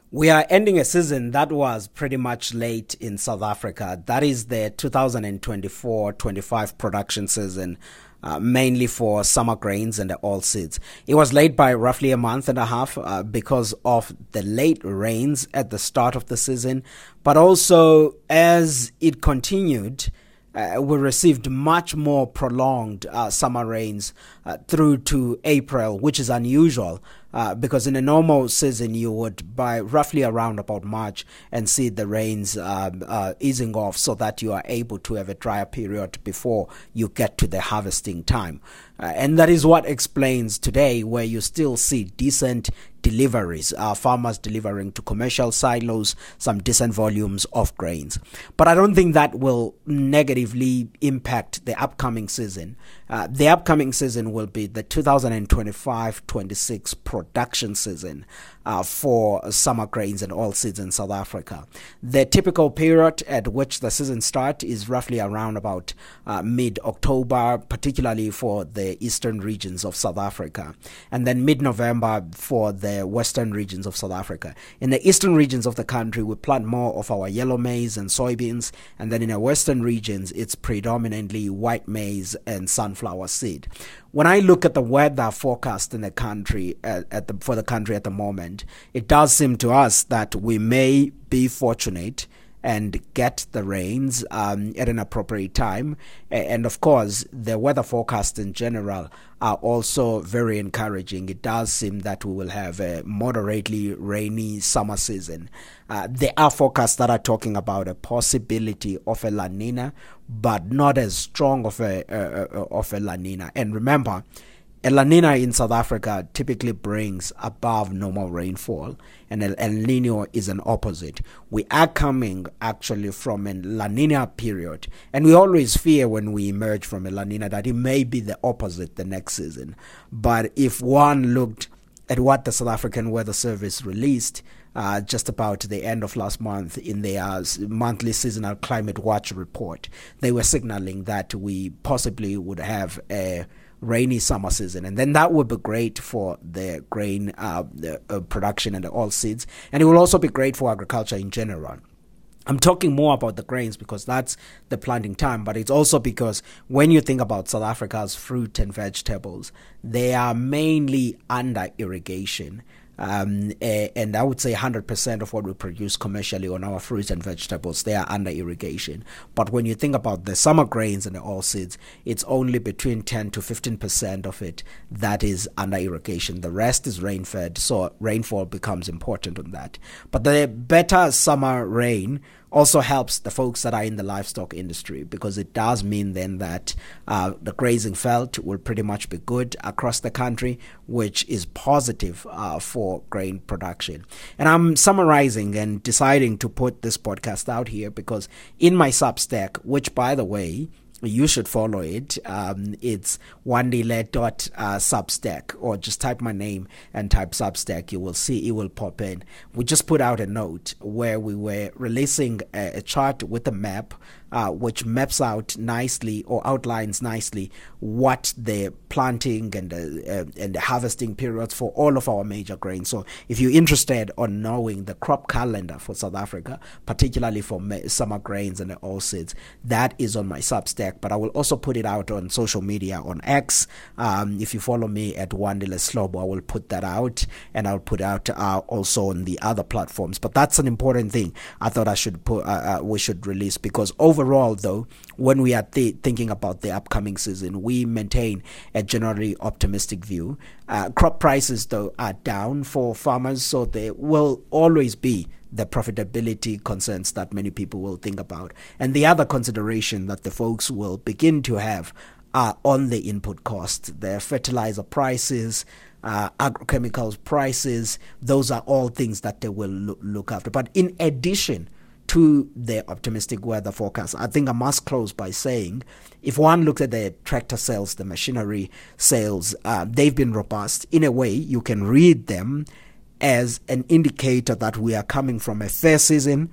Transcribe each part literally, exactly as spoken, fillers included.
We are ending a season that was pretty much late in South Africa. That is the two thousand twenty-four twenty-five production season, uh, mainly for summer grains and the oilseeds. It was late by roughly a month and a half uh, because of the late rains at the start of the season, but also as it continued, Uh, we received much more prolonged uh, summer rains uh, through to April, which is unusual uh, because in a normal season you would by roughly around about March and see the rains um, uh, easing off so that you are able to have a drier period before you get to the harvesting time. Uh, and that is what explains today where you still see decent deliveries, uh, farmers delivering to commercial silos, some decent volumes of grains. But I don't think that will negatively impact the upcoming season. Uh, the upcoming season will be the two thousand twenty-five twenty-six production season uh, for summer grains and oilseeds in South Africa. The typical period at which the season starts is roughly around about uh, mid-October, particularly for the eastern regions of South Africa, and then mid-November for the western regions of South Africa. In the eastern regions of the country, we plant more of our yellow maize and soybeans, and then in the western regions, it's predominantly white maize and sunflower seed. When I look at the weather forecast in the country, uh, at the, for the country at the moment, it does seem to us that we may be fortunate and get the rains um, at an appropriate time. And of course, the weather forecast in general are also very encouraging. It does seem that we will have a moderately rainy summer season. Uh, there are forecasts that are talking about a possibility of a La Nina, but not as strong of a, uh, of a La Nina. And remember, a La Nina in South Africa typically brings above normal rainfall, and El, El Nino is an opposite. We are coming actually from a La Nina period, and we always fear when we emerge from a La Nina that it may be the opposite the next season. But if one looked at what the South African Weather Service released uh, just about the end of last month in their monthly seasonal climate watch report, they were signaling that we possibly would have a rainy summer season, and then that would be great for the grain uh, the, uh, production and the oilseeds, and it will also be great for agriculture in general. I'm talking more about the grains because that's the planting time, but it's also because when you think about South Africa's fruit and vegetables, they are mainly under irrigation. Um, and I would say one hundred percent of what we produce commercially on our fruits and vegetables, they are under irrigation. But when you think about the summer grains and the oilseeds, it's only between ten to fifteen percent of it that is under irrigation. The rest is rain-fed, so rainfall becomes important on that. But the better summer rain also helps the folks that are in the livestock industry because it does mean then that uh, the grazing felt will pretty much be good across the country, which is positive uh, for grain production. And I'm summarizing and deciding to put this podcast out here because in my Substack, which by the way, you should follow it. Um, it's wandile dot substack, or just type my name and type Substack. You will see it will pop in. We just put out a note where we were releasing a, a chart with a map uh, which maps out nicely or outlines nicely what the planting and the, uh, and the harvesting periods for all of our major grains. So if you're interested on knowing the crop calendar for South Africa, particularly for summer grains and the oilseeds, that is on my Substack. But I will also put it out on social media on X. Um, if you follow me at Wandile Slobo, I will put that out, and I'll put out uh, also on the other platforms. But that's an important thing I thought I should put. Uh, uh, we should release because overall, though, when we are th- thinking about the upcoming season, we maintain a generally optimistic view. Uh, crop prices, though, are down for farmers, so there will always be the profitability concerns that many people will think about. And the other consideration that the folks will begin to have are on the input cost, the fertilizer prices, uh, agrochemicals prices. Those are all things that they will lo- look after. But in addition to the optimistic weather forecast, I think I must close by saying if one looks at the tractor sales, the machinery sales, uh, they've been robust. In a way, you can read them as an indicator that we are coming from a fair season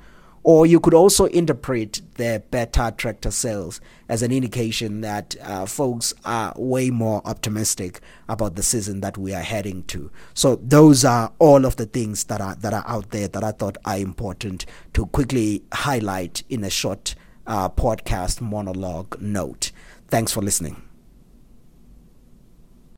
Or you could also interpret the better tractor sales as an indication that uh, folks are way more optimistic about the season that we are heading to. So those are all of the things that are that are out there that I thought are important to quickly highlight in a short uh, podcast monologue note. Thanks for listening.